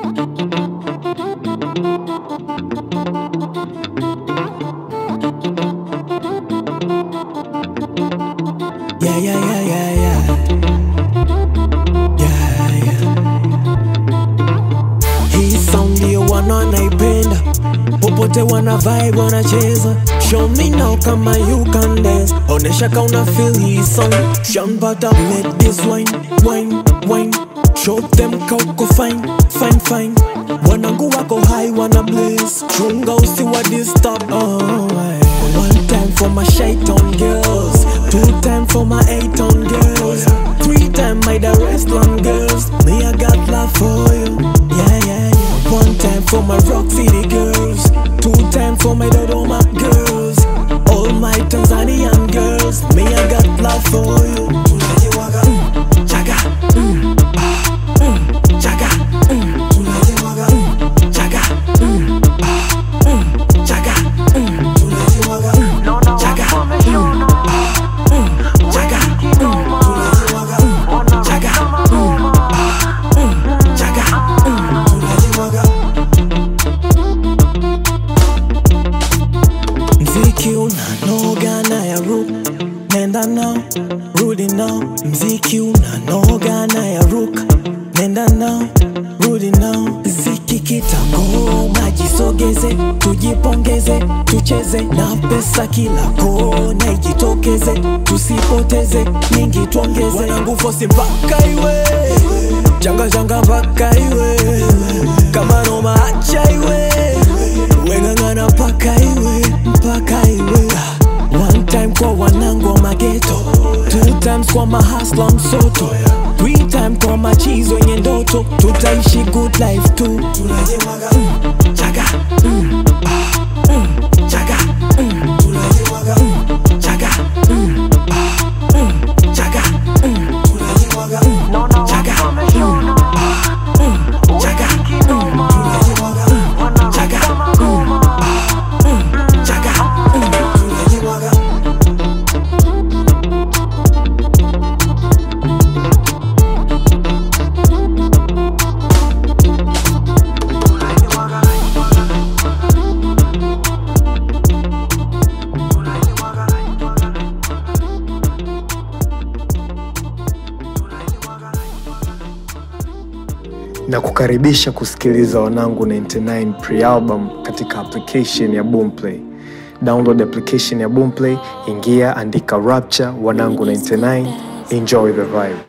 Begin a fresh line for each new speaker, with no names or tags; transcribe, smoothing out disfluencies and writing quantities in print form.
Hii sound ndio wanaipenda, popote wana vibe wanacheza. Show me now kama you can dance, onesha ka una feel hii song. Sean Butter, let this wine, wine, wine. Show them ka uko fine, fine, fine. Wanangu wako high, wana blaze, chunga usiwa disturb. One time for my shaitan girls, two time for my 8-ton girls, three time my the restaurant girls. Me I got love for you, yeah, yeah, yeah. One time for my Rock City girls, two time for my Dodoma girls, all my Tanzanian girls. Me I got love for you. Chaga, chaga, chaga, chaga, mziki unanoga na ya rook, nenda now, rudi now. Mziki unanoga na ya rook, nenda now, rudi now. Ziki kitagoma, jisogeze, tujipongeze, tucheze na pesa kila kona ijitokeze, tusipoteze, mingi tuongeze. Wanangu fosi mpaka iwe, janga janga mpaka iwe, kama noma acha iwe, wengangana mpaka iwe, mpaka iwe. One time kwa wanangu wa mageto, two times kwa mahasla msoto, three time kwa machizo wenye ndoto, tutaishi good life tu. Chaga, chaga, chaga, chaga, chaga,
na kukaribisha kusikiliza Wanangu 99 pre-album katika application ya Boomplay. Download application ya Boomplay, ingia, andika Rapture Wanangu 99, enjoy the vibe.